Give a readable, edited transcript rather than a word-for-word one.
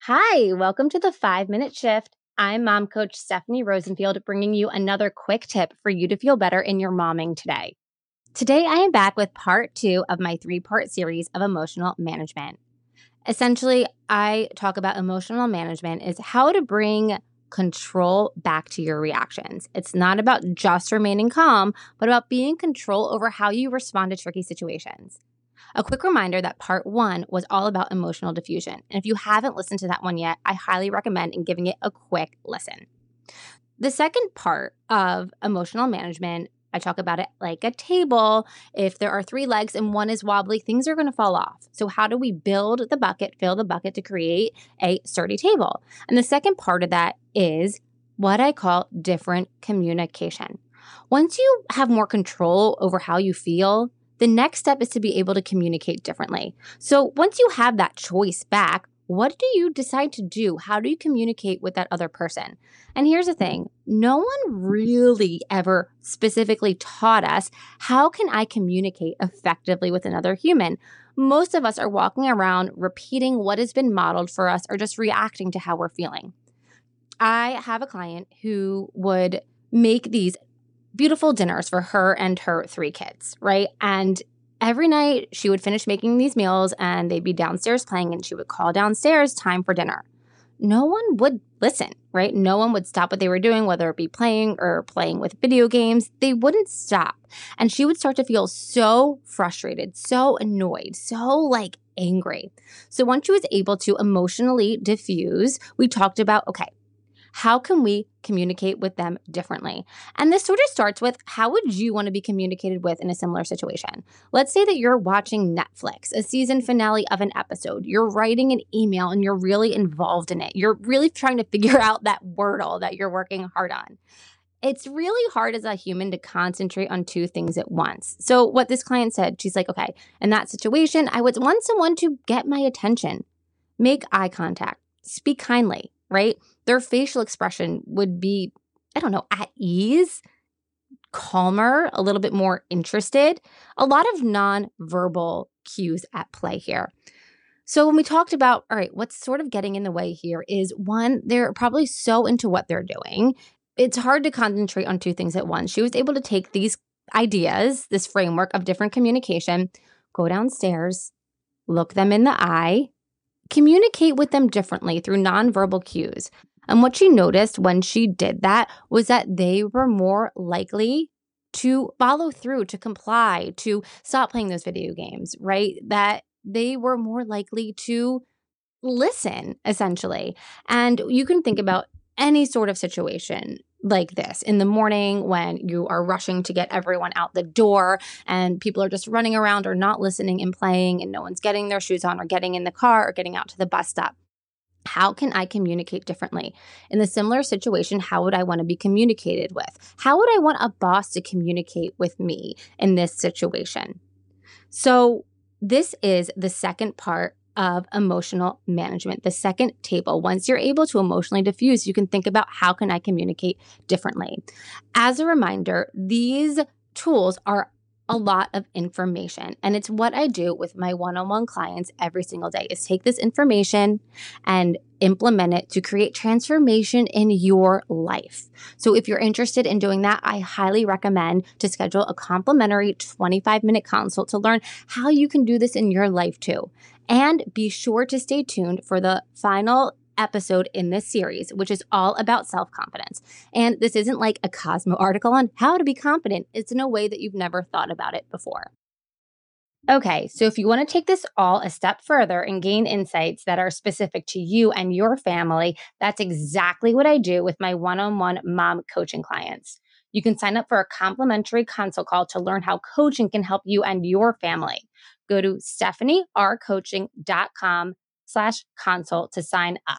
Hi, welcome to the 5-Minute Shift. I'm mom coach Stephanie Rosenfield, bringing you another quick tip for you to feel better in your momming today. Today, I am back with part 2 of my 3-part series of emotional management. Essentially, I talk about emotional management is how to bring control back to your reactions. It's not about just remaining calm, but about being in control over how you respond to tricky situations. A quick reminder that part 1 was all about emotional diffusion. And if you haven't listened to that one yet, I highly recommend giving it a quick listen. The second part of emotional management, I talk about it like a table. If there are 3 legs and one is wobbly, things are going to fall off. So how do we build the bucket, fill the bucket to create a sturdy table? And the second part of that is what I call different communication. Once you have more control over how you feel, the next step is to be able to communicate differently. So once you have that choice back, what do you decide to do? How do you communicate with that other person? And here's the thing, no one really ever specifically taught us, how can I communicate effectively with another human? Most of us are walking around repeating what has been modeled for us or just reacting to how we're feeling. I have a client who would make these beautiful dinners for her and her 3 kids, right? And every night she would finish making these meals and they'd be downstairs playing and she would call downstairs, time for dinner. No one would listen, right? No one would stop what they were doing, whether it be playing or playing with video games. They wouldn't stop. And she would start to feel so frustrated, so annoyed, so angry. So once she was able to emotionally diffuse, we talked about, okay, how can we communicate with them differently? And this sort of starts with, how would you want to be communicated with in a similar situation? Let's say that you're watching Netflix, a season finale of an episode. You're writing an email and you're really involved in it. You're really trying to figure out that Wordle that you're working hard on. It's really hard as a human to concentrate on 2 things at once. So what this client said, she's like, okay, in that situation, I would want someone to get my attention, make eye contact, speak kindly, right? Their facial expression would be, at ease, calmer, a little bit more interested. A lot of nonverbal cues at play here. So when we talked about, all right, what's sort of getting in the way here is, one, they're probably so into what they're doing. It's hard to concentrate on 2 things at once. She was able to take these ideas, this framework of different communication, go downstairs, look them in the eye, communicate with them differently through nonverbal cues. And what she noticed when she did that was that they were more likely to follow through, to comply, to stop playing those video games, right? That they were more likely to listen, essentially. And you can think about any sort of situation like this in the morning when you are rushing to get everyone out the door and people are just running around or not listening and playing and no one's getting their shoes on or getting in the car or getting out to the bus stop. How can I communicate differently? In the similar situation, how would I want to be communicated with? How would I want a boss to communicate with me in this situation? So this is the second part of emotional management, the second table. Once you're able to emotionally diffuse, you can think about, how can I communicate differently? As a reminder, these tools are a lot of information. And it's what I do with my one-on-one clients every single day, is take this information and implement it to create transformation in your life. So if you're interested in doing that, I highly recommend to schedule a complimentary 25-minute consult to learn how you can do this in your life too. And be sure to stay tuned for the final episode in this series, which is all about self-confidence. And this isn't like a Cosmo article on how to be confident. It's in a way that you've never thought about it before. Okay, so if you want to take this all a step further and gain insights that are specific to you and your family, that's exactly what I do with my one-on-one mom coaching clients. You can sign up for a complimentary consult call to learn how coaching can help you and your family. Go to stephaniercoaching.com/consult to sign up.